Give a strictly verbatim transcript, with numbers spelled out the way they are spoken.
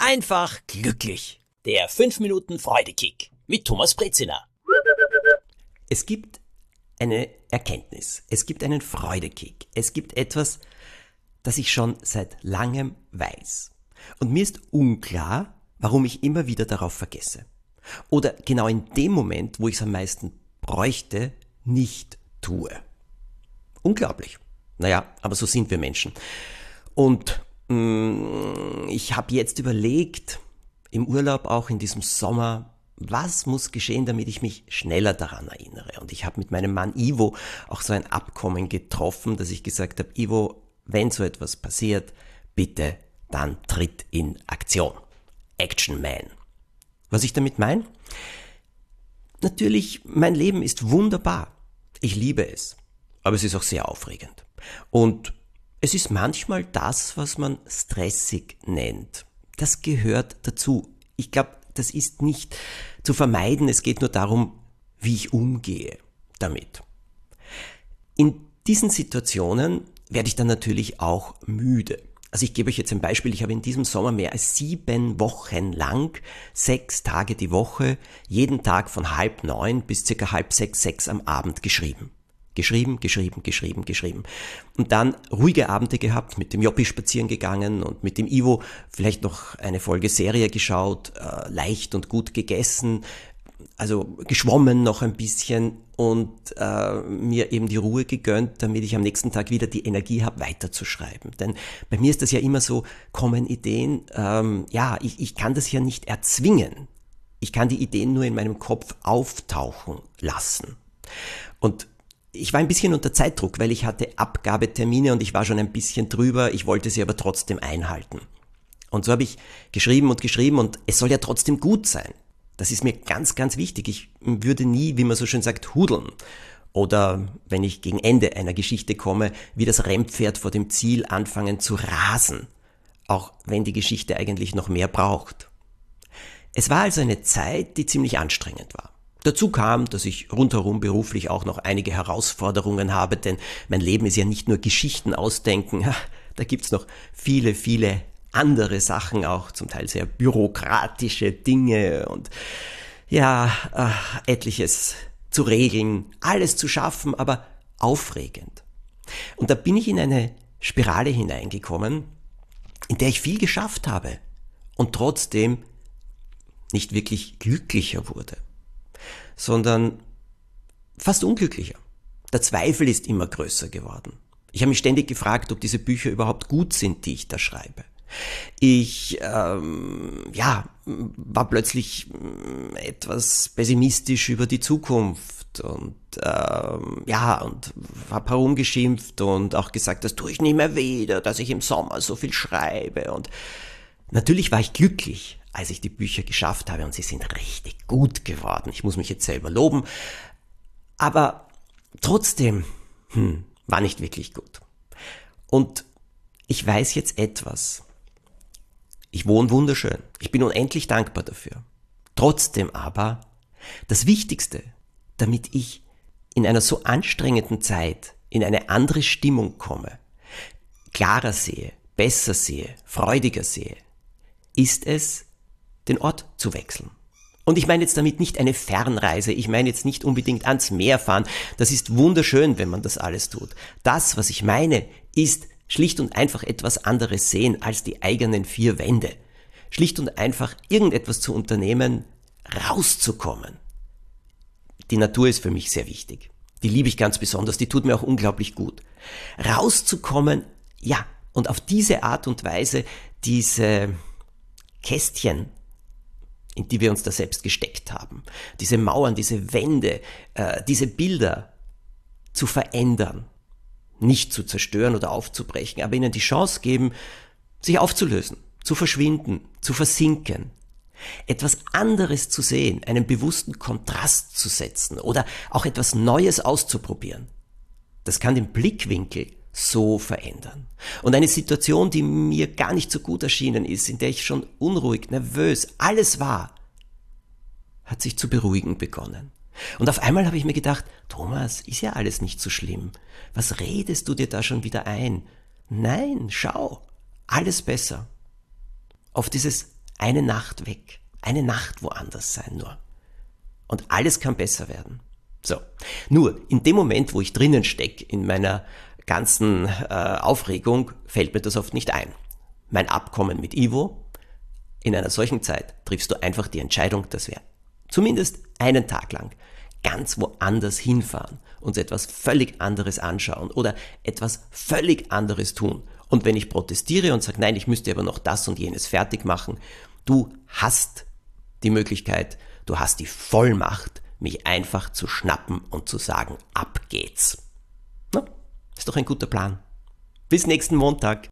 einfach glücklich. Der fünf Minuten Freudekick mit Thomas Brezina. Es gibt eine Erkenntnis, es gibt einen Freudekick, es gibt etwas, das ich schon seit langem weiß. Und mir ist unklar, warum ich immer wieder darauf vergesse. Oder genau in dem Moment, wo ich es am meisten bräuchte, nicht tue. Unglaublich. Naja, aber so sind wir Menschen. Und mh, ich habe jetzt überlegt, im Urlaub auch in diesem Sommer, was muss geschehen, damit ich mich schneller daran erinnere. Und ich habe mit meinem Mann Ivo auch so ein Abkommen getroffen, dass ich gesagt habe, Ivo, wenn so etwas passiert, bitte dann tritt in Aktion. Action Man. Was ich damit meine? Natürlich, mein Leben ist wunderbar. Ich liebe es. Aber es ist auch sehr aufregend. Und es ist manchmal das, was man stressig nennt. Das gehört dazu. Ich glaube, das ist nicht zu vermeiden. Es geht nur darum, wie ich umgehe damit. In diesen Situationen werde ich dann natürlich auch müde. Also ich gebe euch jetzt ein Beispiel. Ich habe in diesem Sommer mehr als sieben Wochen lang, sechs Tage die Woche, jeden Tag von halb neun bis circa halb sechs, sechs am Abend geschrieben. Geschrieben, geschrieben, geschrieben, geschrieben. Und dann ruhige Abende gehabt, mit dem Joppi spazieren gegangen und mit dem Ivo vielleicht noch eine Folge Serie geschaut, äh, leicht und gut gegessen, also geschwommen noch ein bisschen und äh, mir eben die Ruhe gegönnt, damit ich am nächsten Tag wieder die Energie habe, weiterzuschreiben. Denn bei mir ist das ja immer so, kommen Ideen, ähm, ja, ich, ich kann das ja nicht erzwingen. Ich kann die Ideen nur in meinem Kopf auftauchen lassen. Und ich war ein bisschen unter Zeitdruck, weil ich hatte Abgabetermine und ich war schon ein bisschen drüber, ich wollte sie aber trotzdem einhalten. Und so habe ich geschrieben und geschrieben und es soll ja trotzdem gut sein. Das ist mir ganz, ganz wichtig. Ich würde nie, wie man so schön sagt, hudeln. Oder wenn ich gegen Ende einer Geschichte komme, wie das Rennpferd vor dem Ziel anfangen zu rasen. Auch wenn die Geschichte eigentlich noch mehr braucht. Es war also eine Zeit, die ziemlich anstrengend war. Dazu kam, dass ich rundherum beruflich auch noch einige Herausforderungen habe, denn mein Leben ist ja nicht nur Geschichten ausdenken, da gibt's noch viele, viele andere Sachen auch, zum Teil sehr bürokratische Dinge und ja, äh, etliches zu regeln, alles zu schaffen, aber aufregend. Und da bin ich in eine Spirale hineingekommen, in der ich viel geschafft habe und trotzdem nicht wirklich glücklicher wurde, sondern fast unglücklicher. Der Zweifel ist immer größer geworden. Ich habe mich ständig gefragt, ob diese Bücher überhaupt gut sind, die ich da schreibe. Ich ähm, ja, war plötzlich etwas pessimistisch über die Zukunft und ähm, ja, und habe herumgeschimpft und auch gesagt, das tue ich nicht mehr wieder, dass ich im Sommer so viel schreibe. Und natürlich war ich glücklich, als ich die Bücher geschafft habe und sie sind richtig gut geworden. Ich muss mich jetzt selber loben, aber trotzdem hm, war nicht wirklich gut. Und ich weiß jetzt etwas. Ich wohne wunderschön. Ich bin unendlich dankbar dafür. Trotzdem aber, das Wichtigste, damit ich in einer so anstrengenden Zeit in eine andere Stimmung komme, klarer sehe, besser sehe, freudiger sehe, ist es, den Ort zu wechseln. Und ich meine jetzt damit nicht eine Fernreise, ich meine jetzt nicht unbedingt ans Meer fahren. Das ist wunderschön, wenn man das alles tut. Das, was ich meine, ist schlicht und einfach etwas anderes sehen als die eigenen vier Wände. Schlicht und einfach irgendetwas zu unternehmen, rauszukommen. Die Natur ist für mich sehr wichtig. Die liebe ich ganz besonders, die tut mir auch unglaublich gut. Rauszukommen, ja, und auf diese Art und Weise diese Kästchen, in die wir uns da selbst gesteckt haben, diese Mauern, diese Wände, äh, diese Bilder zu verändern. Nicht zu zerstören oder aufzubrechen, aber ihnen die Chance geben, sich aufzulösen, zu verschwinden, zu versinken. Etwas anderes zu sehen, einen bewussten Kontrast zu setzen oder auch etwas Neues auszuprobieren. Das kann den Blickwinkel so verändern. Und eine Situation, die mir gar nicht so gut erschienen ist, in der ich schon unruhig, nervös, alles war, hat sich zu beruhigen begonnen. Und auf einmal habe ich mir gedacht, Thomas, ist ja alles nicht so schlimm. Was redest du dir da schon wieder ein? Nein, schau, alles besser. Auf dieses Eine Nacht weg, eine Nacht woanders sein nur. Und alles kann besser werden. So, nur in dem Moment, wo ich drinnen stecke, in meiner ganzen äh, Aufregung, fällt mir das oft nicht ein. Mein Abkommen mit Ivo, in einer solchen Zeit triffst du einfach die Entscheidung, dass wir zumindest einen Tag lang ganz woanders hinfahren, uns etwas völlig anderes anschauen oder etwas völlig anderes tun. Und wenn ich protestiere und sage, nein, ich müsste aber noch das und jenes fertig machen, du hast die Möglichkeit, du hast die Vollmacht, mich einfach zu schnappen und zu sagen, ab geht's. Na, ist doch ein guter Plan. Bis nächsten Montag.